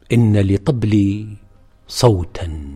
إن لطبلي صوتا.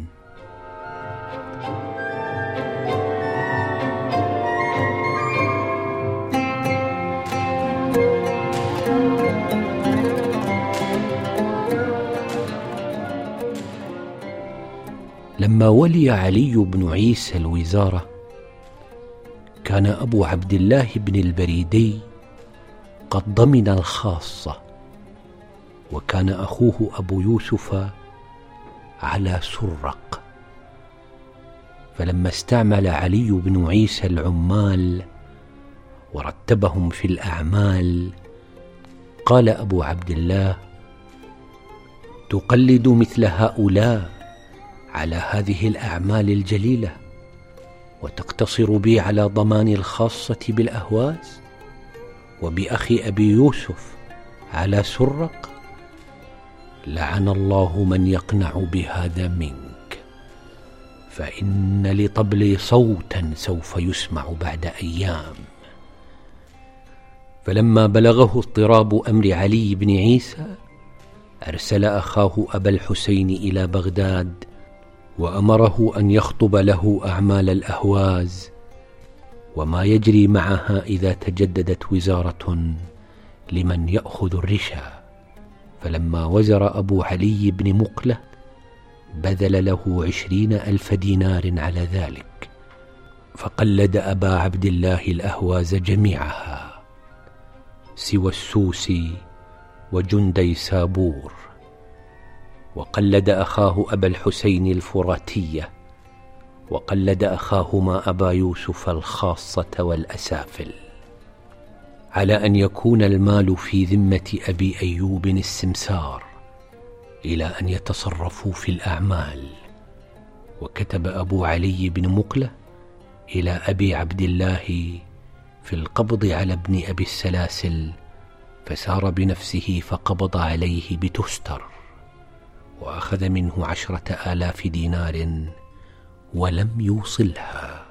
لما ولي علي بن عيسى الوزارة كان أبو عبد الله بن البريدي قد ضمن الخاصة، وكان أخوه أبو يوسف على سرق. فلما استعمل علي بن عيسى العمال ورتبهم في الأعمال قال أبو عبد الله: تقلد مثل هؤلاء على هذه الأعمال الجليلة وتقتصر بي على ضمان الخاصة بالأهواز وبأخي أبي يوسف على سرق؟ لعن الله من يقنع بهذا منك، فإن لطبلي صوتا سوف يسمع بعد أيام. فلما بلغه اضطراب أمر علي بن عيسى أرسل أخاه أبا الحسين إلى بغداد وأمره أن يخطب له أعمال الأهواز وما يجري معها إذا تجددت وزارة لمن يأخذ الرشا. فلما وزر أبو علي بن مقلة بذل له 20,000 دينار على ذلك، فقلد أبا عبد الله الأهواز جميعها سوى السوسي وجندي سابور، وقلد أخاه أبا الحسين الفراتية، وقلد أخاهما أبا يوسف الخاصة والأسافل، على أن يكون المال في ذمة أبي أيوب السمسار إلى أن يتصرفوا في الأعمال. وكتب أبو علي بن مقلة إلى أبي عبد الله في القبض على ابن أبي السلاسل، فسار بنفسه فقبض عليه بتستر وأخذ منه 10,000 دينار ولم يوصلها.